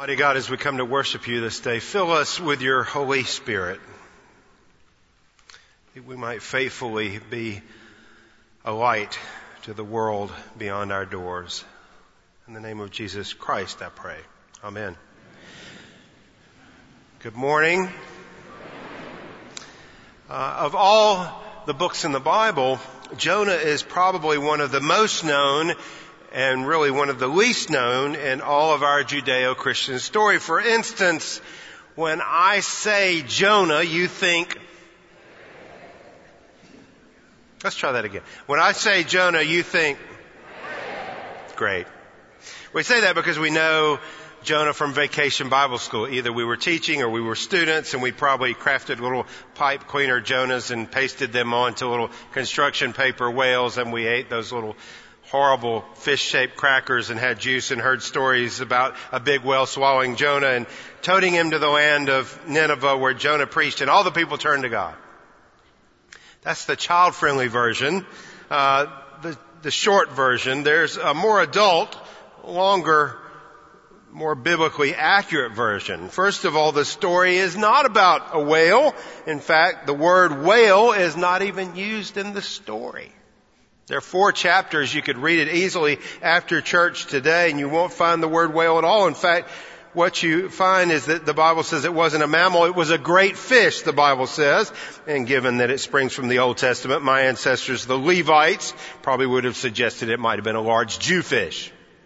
Mighty God, as we come to worship you this day, fill us with your Holy Spirit, that we might faithfully be a light to the world beyond our doors. In the name of Jesus Christ, I pray. Amen. Good morning. Of all the books in the Bible, Jonah is probably one of the most known and really one of the least known in all of our Judeo-Christian story. For instance, when I say Jonah, you think... Let's try that again. When I say Jonah, you think... Great. We say that because we know Jonah from Vacation Bible School. Either we were teaching or we were students, and we probably crafted little pipe cleaner Jonahs and pasted them onto little construction paper whales, and we ate those little horrible fish-shaped crackers and had juice and heard stories about a big whale swallowing Jonah and toting him to the land of Nineveh where Jonah preached and all the people turned to God. That's the child-friendly version. The short version. There's a more adult, longer, more biblically accurate version. First of all, the story is not about a whale. In fact, the word whale is not even used in the story. There are 4 chapters. You could read it easily after church today and you won't find the word whale at all. In fact, what you find is that the Bible says it wasn't a mammal, it was a great fish, the Bible says. And given that it springs from the Old Testament, my ancestors, the Levites, probably would have suggested it might have been a large Jewfish.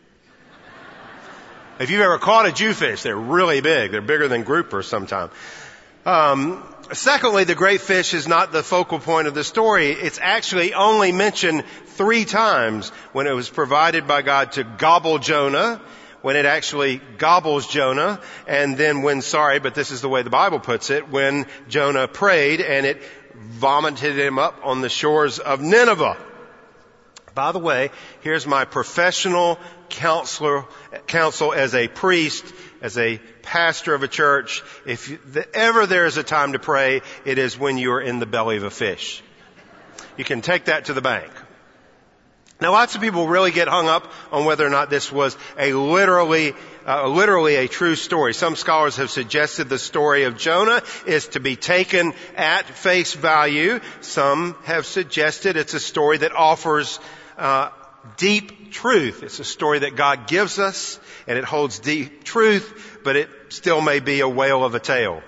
If you've ever caught a Jewfish, they're really big. They're bigger than grouper sometimes. Secondly, the great fish is not the focal point of the story. It's actually only mentioned 3 times: when it was provided by God to gobble Jonah, when it actually gobbles Jonah, and then but this is the way the Bible puts it, when Jonah prayed and it vomited him up on the shores of Nineveh. By the way, here's my professional counsel as a priest, as a pastor of a church. If ever there is a time to pray, it is when you're in the belly of a fish. You can take that to the bank. Now, lots of people really get hung up on whether or not this was literally a true story. Some scholars have suggested the story of Jonah is to be taken at face value. Some have suggested it's a story that offers deep truth. It's a story that God gives us, and it holds deep truth, but it still may be a whale of a tale.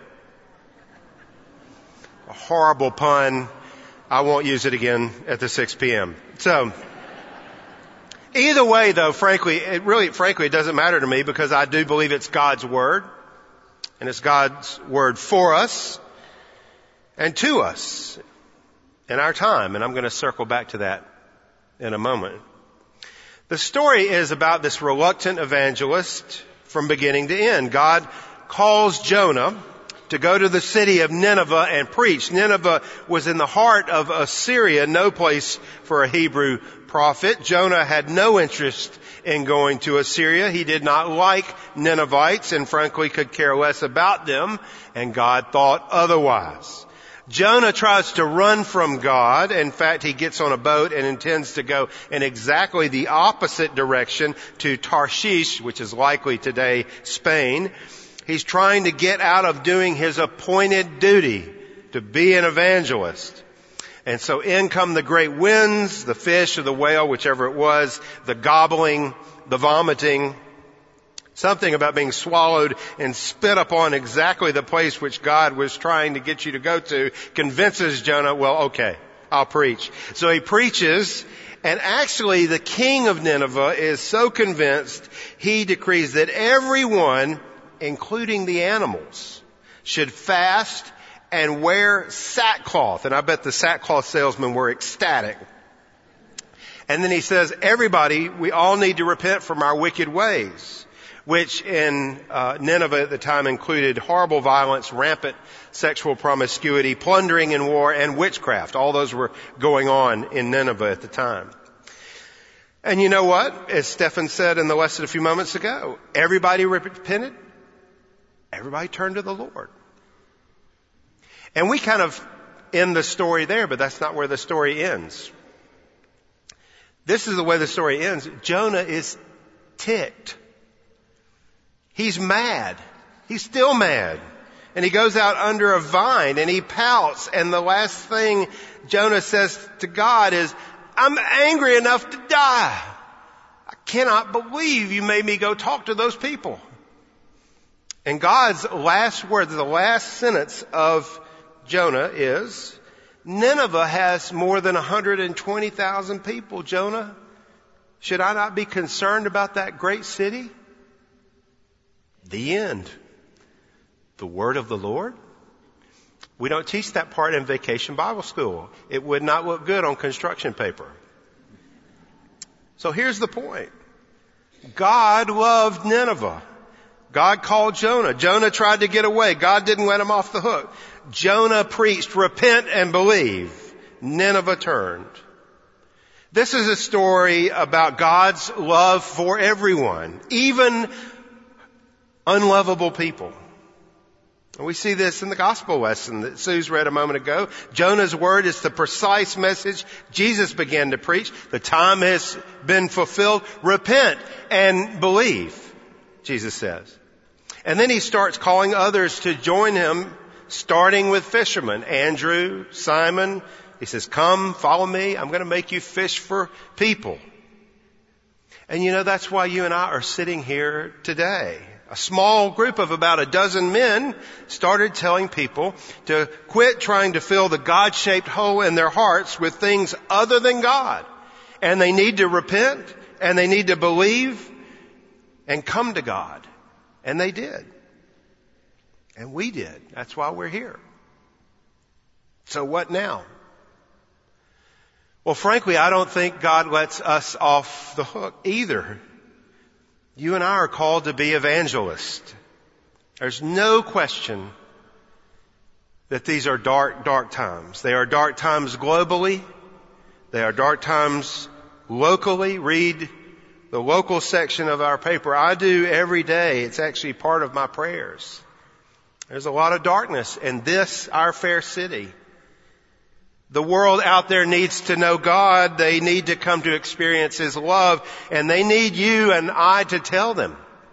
A horrible pun. I won't use it again at the 6 p.m. So, either way, though, frankly, it doesn't matter to me, because I do believe it's God's Word, and it's God's Word for us and to us in our time, and I'm going to circle back to that in a moment. The story is about this reluctant evangelist from beginning to end. God calls Jonah to go to the city of Nineveh and preach. Nineveh was in the heart of Assyria, no place for a Hebrew prophet. Jonah had no interest in going to Assyria. He did not like Ninevites and frankly could care less about them, and God thought otherwise. Jonah tries to run from God. In fact, he gets on a boat and intends to go in exactly the opposite direction to Tarshish, which is likely today Spain. He's trying to get out of doing his appointed duty to be an evangelist. And so in come the great winds, the fish or the whale, whichever it was, the gobbling, the vomiting. Something about being swallowed and spit upon exactly the place which God was trying to get you to go to convinces Jonah, well, okay, I'll preach. So he preaches, and actually the king of Nineveh is so convinced, he decrees that everyone, including the animals, should fast and wear sackcloth. And I bet the sackcloth salesmen were ecstatic. And then he says, everybody, we all need to repent from our wicked ways, which in Nineveh at the time included horrible violence, rampant sexual promiscuity, plundering in war, and witchcraft. All those were going on in Nineveh at the time. And you know what? As Stephen said in the lesson a few moments ago, everybody repented. Everybody turned to the Lord. And we kind of end the story there, but that's not where the story ends. This is the way the story ends. Jonah is ticked. He's mad. He's still mad. And he goes out under a vine and he pouts. And the last thing Jonah says to God is, I'm angry enough to die. I cannot believe you made me go talk to those people. And God's last word, the last sentence of Jonah is, Nineveh has more than 120,000 people, Jonah. Should I not be concerned about that great city? The end. The word of the Lord. We don't teach that part in Vacation Bible School. It would not look good on construction paper. So here's the point. God loved Nineveh. God called Jonah. Jonah tried to get away. God didn't let him off the hook. Jonah preached, repent and believe. Nineveh turned. This is a story about God's love for everyone, even unlovable people. And we see this in the gospel lesson that Sue's read a moment ago. Jonah's word is the precise message Jesus began to preach. The time has been fulfilled. Repent and believe, Jesus says. And then he starts calling others to join him, starting with fishermen. Andrew, Simon. He says, come, follow me. I'm going to make you fish for people. And you know, that's why you and I are sitting here today. A small group of about a dozen men started telling people to quit trying to fill the God-shaped hole in their hearts with things other than God. And they need to repent, and they need to believe, and come to God. And they did. And we did. That's why we're here. So what now? Well, frankly, I don't think God lets us off the hook either. You and I are called to be evangelists. There's no question that these are dark, dark times. They are dark times globally. They are dark times locally. Read the local section of our paper. I do every day. It's actually part of my prayers. There's a lot of darkness in this, our fair city. The world out there needs to know God. They need to come to experience His love. And they need you and I to tell them.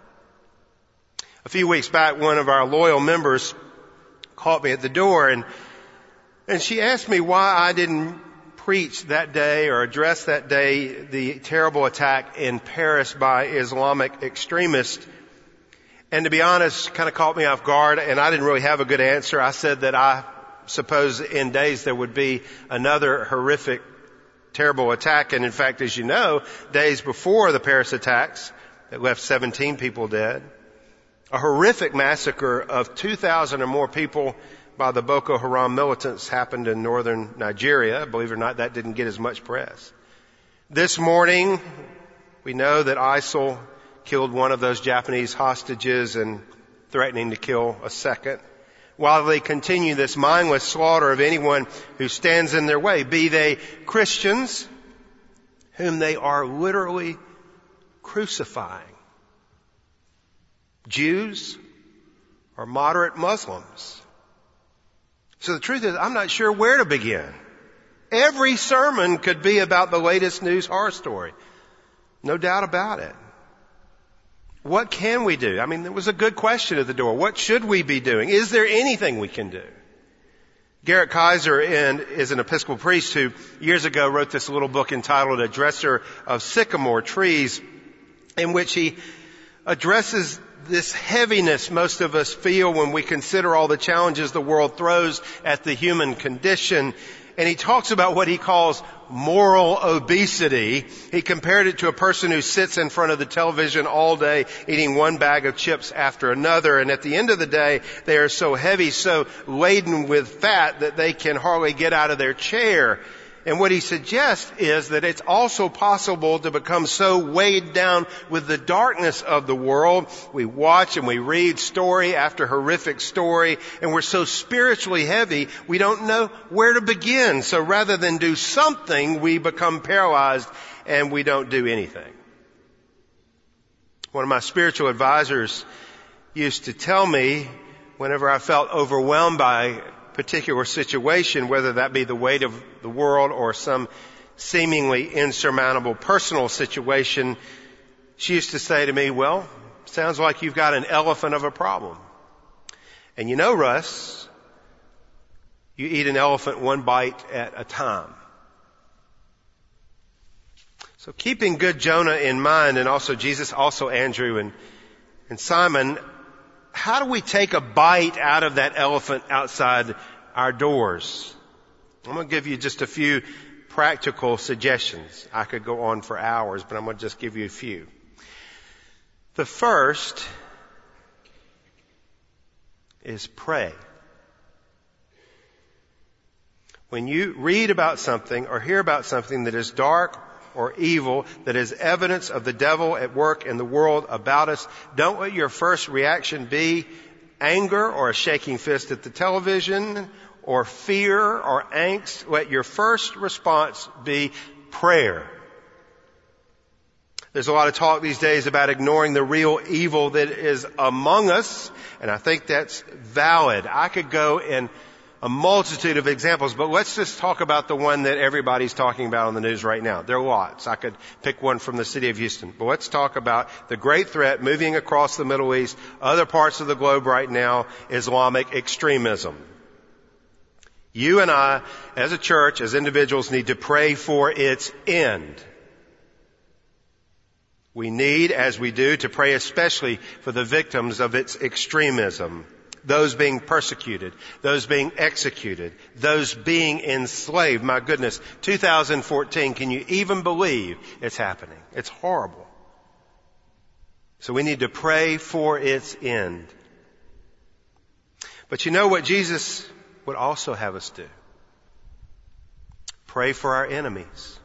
A few weeks back, one of our loyal members caught me at the door and she asked me why I didn't preach that day or address that day the terrible attack in Paris by Islamic extremists. And to be honest, kind of caught me off guard and I didn't really have a good answer. I said that I suppose in days there would be another horrific, terrible attack. And in fact, as you know, days before the Paris attacks that left 17 people dead, a horrific massacre of 2,000 or more people by the Boko Haram militants happened in northern Nigeria. Believe it or not, that didn't get as much press. This morning, we know that ISIL killed one of those Japanese hostages and threatening to kill a second. While they continue this mindless slaughter of anyone who stands in their way, be they Christians, whom they are literally crucifying, Jews, or moderate Muslims. So the truth is, I'm not sure where to begin. Every sermon could be about the latest news horror story. No doubt about it. What can we do? I mean, there was a good question at the door. What should we be doing? Is there anything we can do? Garrett Kaiser is an Episcopal priest who years ago wrote this little book entitled A Dresser of Sycamore Trees, in which he addresses this heaviness most of us feel when we consider all the challenges the world throws at the human condition. And he talks about what he calls moral obesity. He compared it to a person who sits in front of the television all day eating one bag of chips after another. And at the end of the day, they are so heavy, so laden with fat that they can hardly get out of their chair. And what he suggests is that it's also possible to become so weighed down with the darkness of the world. We watch and we read story after horrific story, and we're so spiritually heavy, we don't know where to begin. So rather than do something, we become paralyzed and we don't do anything. One of my spiritual advisors used to tell me whenever I felt overwhelmed by particular situation, whether that be the weight of the world or some seemingly insurmountable personal situation, she used to say to me, well, Sounds like you've got an elephant of a problem. And you know, Russ, you eat an elephant one bite at a time. So keeping good Jonah in mind, and also Jesus, also Andrew and Simon, how do we take a bite out of that elephant outside our doors? I'm going to give you just a few practical suggestions. I could go on for hours, but I'm going to just give you a few. The first is pray. When you read about something or hear about something that is dark or evil, that is evidence of the devil at work in the world about us, don't let your first reaction be anger or a shaking fist at the television or fear or angst. Let your first response be prayer. There's a lot of talk these days about ignoring the real evil that is among us, and I think that's valid. I could go in a multitude of examples, but let's just talk about the one that everybody's talking about on the news right now. There are lots. I could pick one from the city of Houston, but let's talk about the great threat moving across the Middle East, other parts of the globe right now, Islamic extremism. You and I, as a church, as individuals, need to pray for its end. We need, as we do, to pray especially for the victims of its extremism. Those being persecuted, those being executed, those being enslaved. My goodness, 2014, can you even believe it's happening? It's horrible. So we need to pray for its end. But you know what Jesus would also have us do? Pray for our enemies.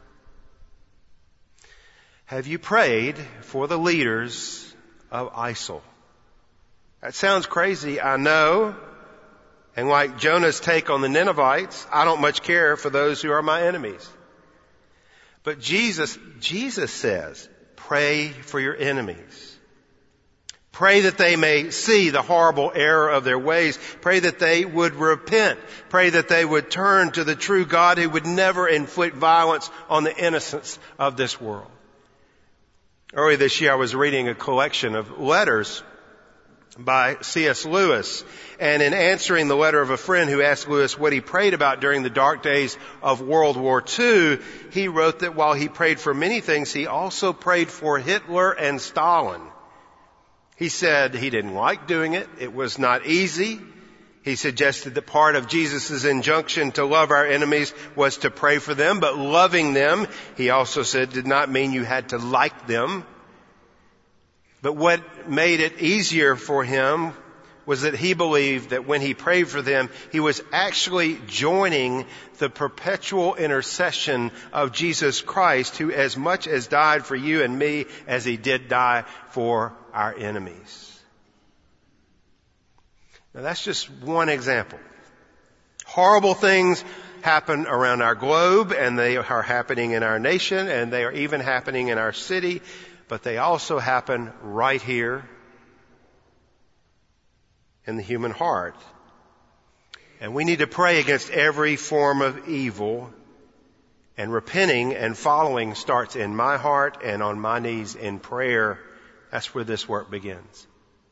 Have you prayed for the leaders of ISIL? That sounds crazy, I know. And like Jonah's take on the Ninevites, I don't much care for those who are my enemies. But Jesus says, pray for your enemies. Pray that they may see the horrible error of their ways. Pray that they would repent. Pray that they would turn to the true God who would never inflict violence on the innocents of this world. Earlier this year I was reading a collection of letters by C.S. Lewis. And in answering the letter of a friend who asked Lewis what he prayed about during the dark days of World War II, he wrote that while he prayed for many things, he also prayed for Hitler and Stalin. He said he didn't like doing it. It was not easy. He suggested that part of Jesus' injunction to love our enemies was to pray for them, but loving them, he also said, did not mean you had to like them. But what made it easier for him was that he believed that when he prayed for them, he was actually joining the perpetual intercession of Jesus Christ, who as much as died for you and me as he did die for our enemies. Now that's just one example. Horrible things happen around our globe, and they are happening in our nation, and they are even happening in our city, but they also happen right here in the human heart. And we need to pray against every form of evil, and repenting and following starts in my heart and on my knees in prayer. That's where this work begins.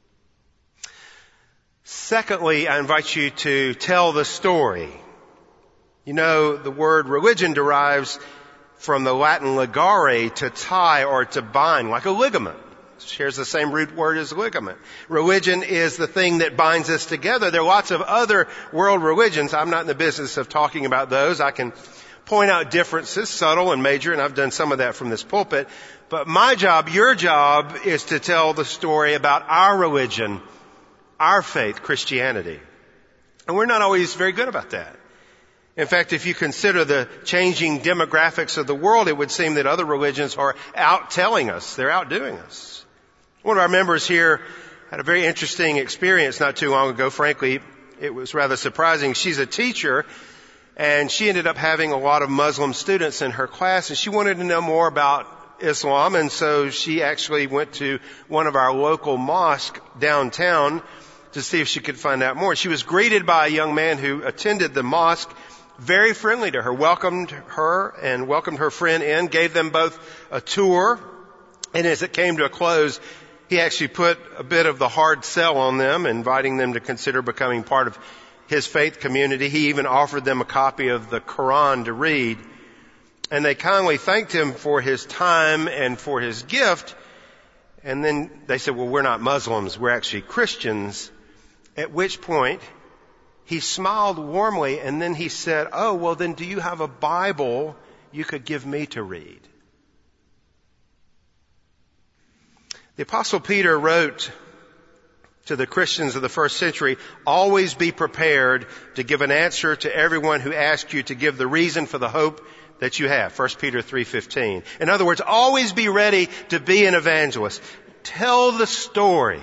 Secondly, I invite you to tell the story. You know, the word religion derives from the Latin ligare, to tie or to bind, like a ligament. It shares the same root word as ligament. Religion is the thing that binds us together. There are lots of other world religions. I'm not in the business of talking about those. I can point out differences, subtle and major, and I've done some of that from this pulpit. But my job, your job, is to tell the story about our religion, our faith, Christianity. And we're not always very good about that. In fact, if you consider the changing demographics of the world, it would seem that other religions are out-telling us. They're outdoing us. One of our members here had a very interesting experience not too long ago. Frankly, it was rather surprising. She's a teacher, and she ended up having a lot of Muslim students in her class, and she wanted to know more about Islam, and so she actually went to one of our local mosques downtown to see if she could find out more. She was greeted by a young man who attended the mosque, very friendly to her, welcomed her and welcomed her friend in, gave them both a tour, and as it came to a close, He actually put a bit of the hard sell on them, inviting them to consider becoming part of his faith community. He even offered them a copy of the Quran to read. And they kindly thanked him for his time and for his gift. And then they said, well, we're not Muslims, we're actually Christians. At which point, he smiled warmly and then he said, oh, well then do you have a Bible you could give me to read? The Apostle Peter wrote to the Christians of the first century, always be prepared to give an answer to everyone who asks you to give the reason for the hope that you have. 1 Peter 3:15. In other words, always be ready to be an evangelist. Tell the story.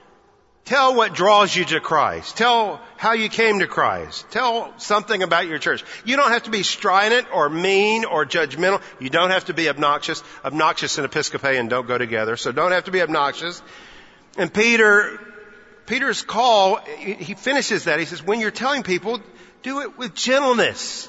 Tell what draws you to Christ. Tell how you came to Christ. Tell something about your church. You don't have to be strident or mean or judgmental. You don't have to be obnoxious. Obnoxious and Episcopalian don't go together, so don't have to be obnoxious. And Peter's call, he finishes that. He says, when you're telling people, do it with gentleness.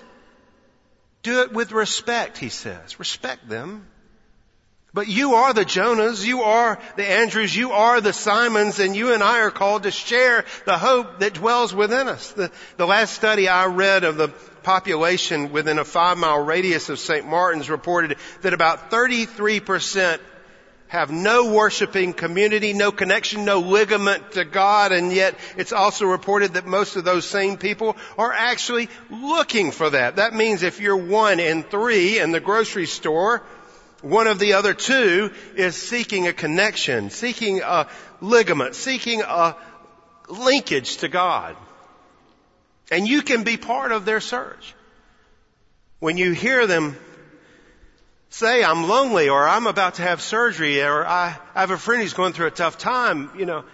Do it with respect, he says. Respect them. But you are the Jonahs, you are the Andrews, you are the Simons, and you and I are called to share the hope that dwells within us. The last study I read of the population within a 5-mile radius of St. Martin's reported that about 33% have no worshiping community, no connection, no ligament to God, and yet it's also reported that most of those same people are actually looking for that. That means if you're 1 in 3 in the grocery store, one of the other 2 is seeking a connection, seeking a ligament, seeking a linkage to God. And you can be part of their search. When you hear them say, I'm lonely, or I'm about to have surgery, or I have a friend who's going through a tough time,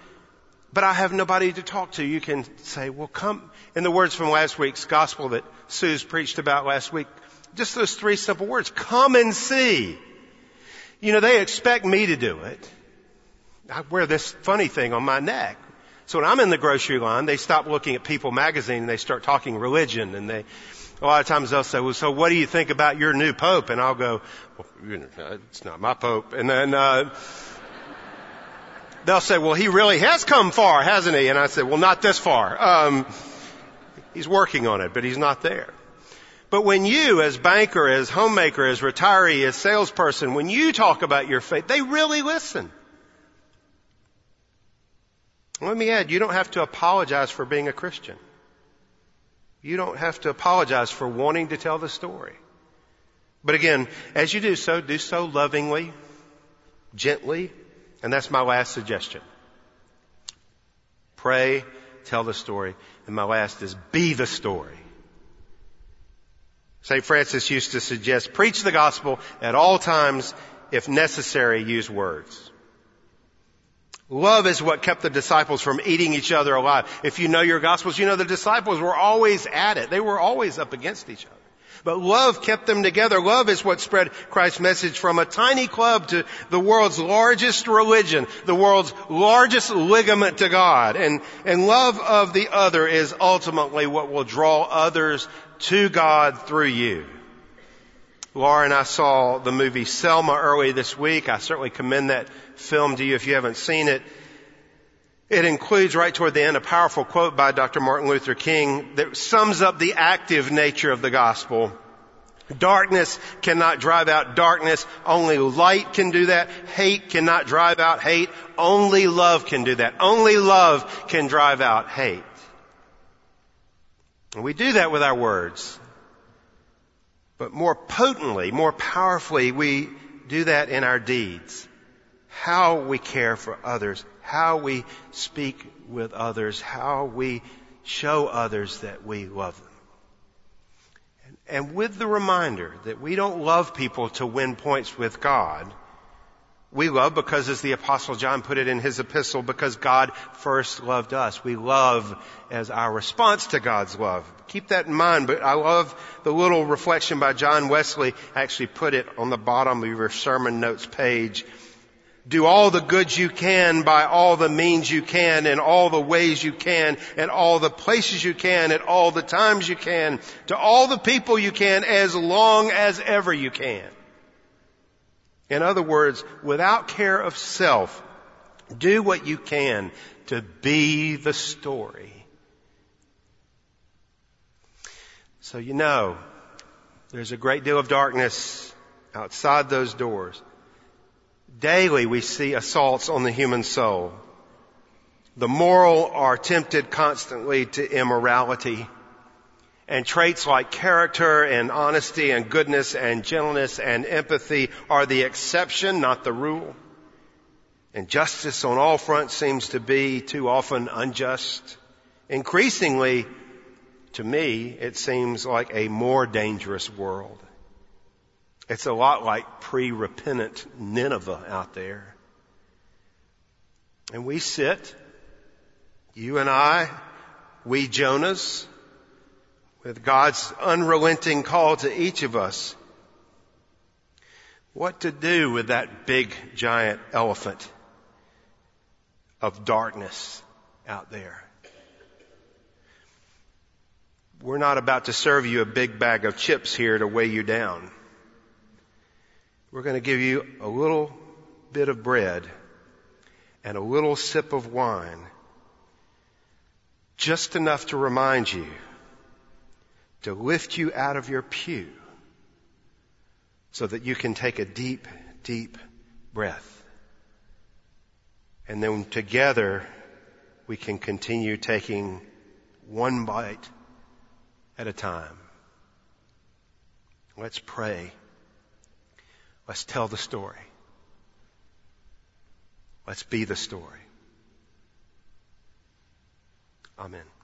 but I have nobody to talk to, you can say, well, come. In the words from last week's gospel that Sue's preached about last week, just those 3 simple words, come and see. They expect me to do it. I wear this funny thing on my neck. So when I'm in the grocery line, they stop looking at People magazine and they start talking religion, and a lot of times they'll say, well, so what do you think about your new pope? And I'll go, well, it's not my pope. And then, they'll say, well, he really has come far, hasn't he? And I say, well, not this far. He's working on it, but he's not there. But when you, as banker, as homemaker, as retiree, as salesperson, when you talk about your faith, they really listen. Let me add, you don't have to apologize for being a Christian. You don't have to apologize for wanting to tell the story. But again, as you do so lovingly, gently, and that's my last suggestion. Pray, tell the story, and my last is be the story. St. Francis used to suggest, preach the gospel at all times, if necessary, use words. Love is what kept the disciples from eating each other alive. If you know your gospels, you know the disciples were always at it. They were always up against each other. But love kept them together. Love is what spread Christ's message from a tiny club to the world's largest religion, the world's largest ligament to God. And love of the other is ultimately what will draw others to God through you. Laura and I saw the movie Selma early this week. I certainly commend that film to you if you haven't seen it. It includes right toward the end a powerful quote by Dr. Martin Luther King that sums up the active nature of the gospel. Darkness cannot drive out darkness. Only light can do that. Hate cannot drive out hate. Only love can do that. Only love can drive out hate. And we do that with our words. But more potently, more powerfully, we do that in our deeds. How we care for others, how we speak with others, how we show others that we love them. And with the reminder that we don't love people to win points with God. We love because, as the Apostle John put it in his epistle, because God first loved us. We love as our response to God's love. Keep that in mind, but I love the little reflection by John Wesley. I actually put it on the bottom of your sermon notes page. Do all the good you can by all the means you can, in all the ways you can, at all the places you can, at all the times you can, to all the people you can, as long as ever you can. In other words, without care of self, Do what you can to be the story. So there's a great deal of darkness outside those doors. Daily we see assaults on the human soul. The moral are tempted constantly to immorality. And traits like character and honesty and goodness and gentleness and empathy are the exception, not the rule. And justice on all fronts seems to be too often unjust. Increasingly, to me, it seems like a more dangerous world. It's a lot like pre-repentant Nineveh out there. And we sit, you and I, we Jonahs, with God's unrelenting call to each of us, what to do with that big giant elephant of darkness out there. We're not about to serve you a big bag of chips here to weigh you down. We're going to give you a little bit of bread and a little sip of wine, just enough to remind you, to lift you out of your pew so that you can take a deep, deep breath. And then together we can continue taking one bite at a time. Let's pray. Let's tell the story. Let's be the story. Amen.